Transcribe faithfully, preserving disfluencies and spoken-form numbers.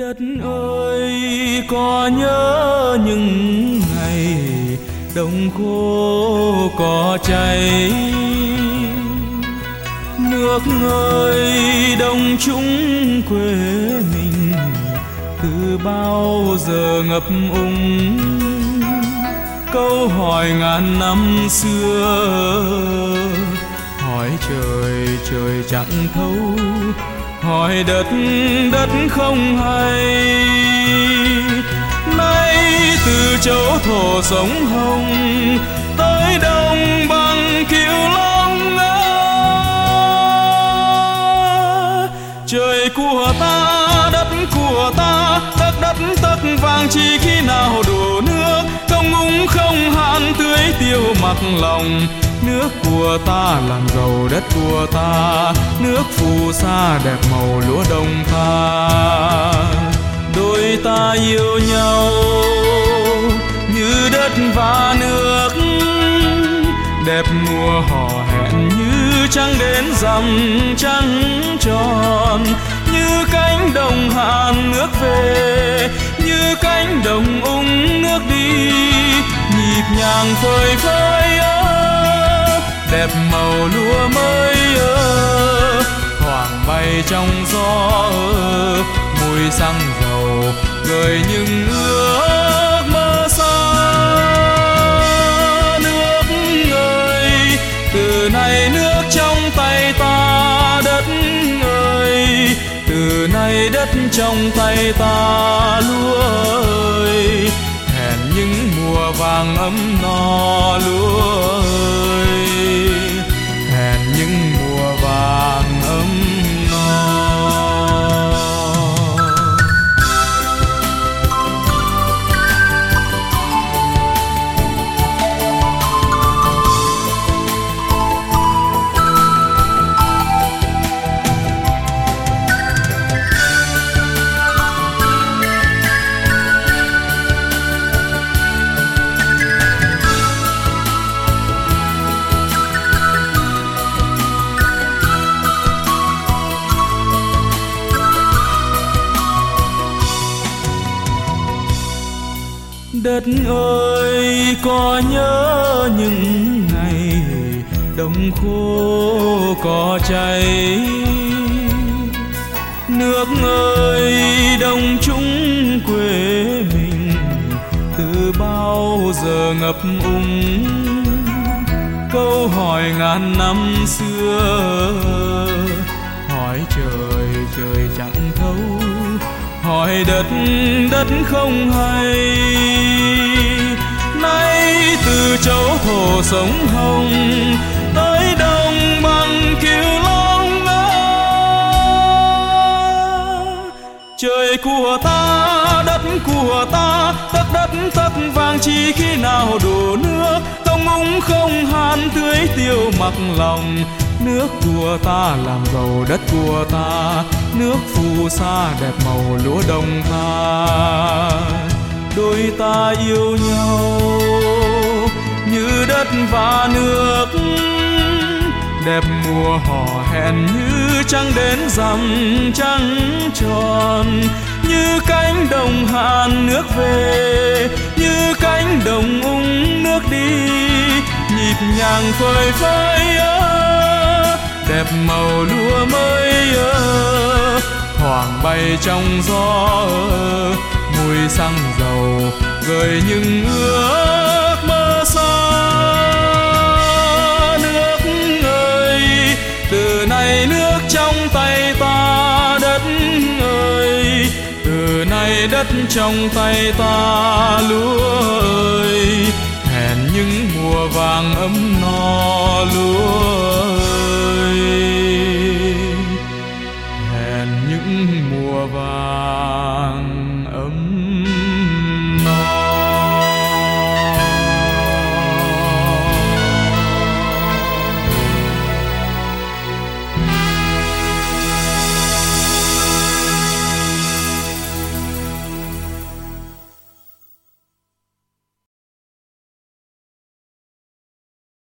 Đất ơi, có nhớ những ngày đồng khô cỏ cháy, nước ơi đồng chúng quê mình từ bao giờ ngập úng. Câu hỏi ngàn năm xưa, hỏi trời trời chẳng thấu, hỏi đất đất không hay. Nay từ chỗ thổ sống hồng tới đông bằng Cửu Long á, trời của ta đất của ta, đất đất tất vàng chỉ khi nào đổ nước. Công úng không hạn tưới tiêu mặc lòng, nước của ta làm giàu đất của ta, nước phù sa đẹp màu lúa đồng ta. Đôi ta yêu nhau như đất và nước, đẹp mùa hò hẹn như trăng đến rằm trăng tròn. Như cánh đồng hạn nước về, như cánh đồng úng nước đi, nhịp nhàng phơi phới ơ, đẹp màu lúa mới ơ, thoảng bay trong gió ơ, mùi xăng dầu gợi những ước mơ xa. Nước ơi, từ nay nước trong tay ta, đất ơi, từ nay đất trong tay ta, lúa ơi, hẹn những mùa vàng ấm no. Lúa ơi, hẹn những mùa vàng ấm no. Đất ơi, có nhớ những ngày đồng khô cỏ cháy, nước ơi đồng chúng quê mình từ bao giờ ngập úng. Câu hỏi ngàn năm xưa, hỏi trời trời chẳng thấu, hỏi đất đất không hay. Nay từ chỗ thổ sống hồng tới đông bằng Cửu Long á, trời của ta đất của ta, tất đất tất vàng chỉ khi nào đổ nước. Công úng không hạn tưới tiêu mặc lòng, nước của ta làm giàu đất của ta, nước phù sa đẹp màu lúa đồng ta. Đôi ta yêu nhau như đất và nước, đẹp mùa hò hẹn như trăng đến rằm trăng tròn. Như cánh đồng hạn nước về, như cánh đồng úng nước đi, nhịp nhàng phơi phới ơ, đẹp màu lúa mới ơ, thoảng bay trong gió ơ, mùi xăng dầu gợi những ước mơ xa. Nước ơi, từ nay nước trong tay ta, đất ơi, từ nay đất trong tay ta, lúa ơi, hẹn những mùa vàng ấm no. Lúa